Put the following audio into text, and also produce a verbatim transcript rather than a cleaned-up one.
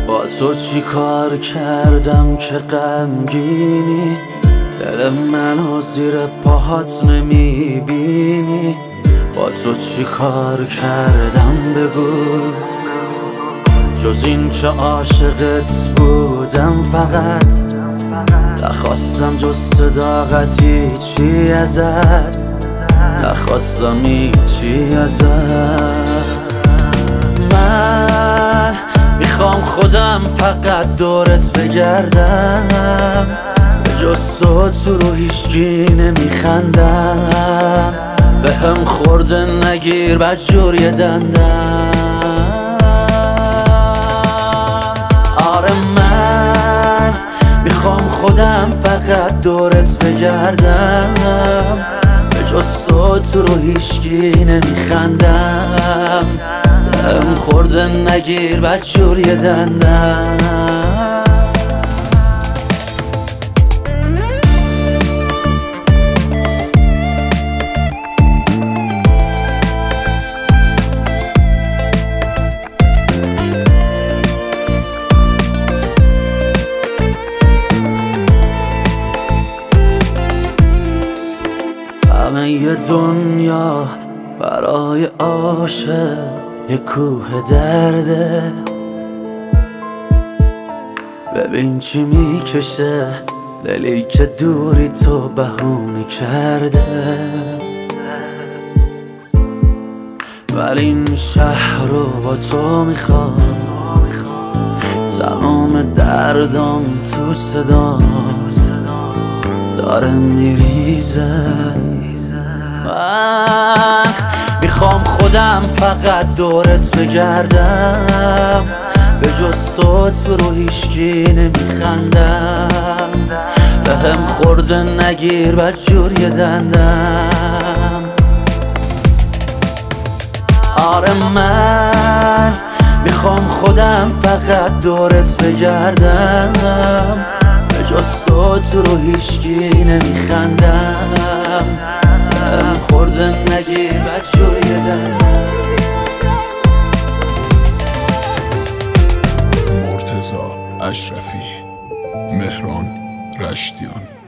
با تو چی کار کردم که غمگینی؟ دل منو زیر پاهات نمیبینی؟ با تو چی کار کردم بگو، جز این که عاشقت بودم فقط. نخواستم جز صداقتی چی ازت، نخواستم هیچی ازت. من میخوام خودم فقط دورت بگردم، به جز تو تو رو هیچکی نمیخندم. به هم خورده نگیر بدجور یه دندم. آره من میخوام خودم فقط دورت بگردم، به جز تو تو رو هیچکی نمیخندم. هم خورده نگیر بدجور یه دندم. همه یه دنیا برای عاشق یه کوه درده. ببین چی میکشه دلی که دوری تو بهونه کرده. ولی این شهر رو با تو میخوام، تمام دردام تو صدا داره میریزه. من میخوام خودم فقط دورت بگردم، به جز تو تو رو هیچکی نمیخندم. به هم خورده نگیر بدجور یه دندم. آره من میخوام خودم فقط دورت بگردم، به جز تو تو رو هیچکی نمیخندم. هم خورده نگیر بدجور یه دندم. مرتضی اشرفی، مهران رشتیان.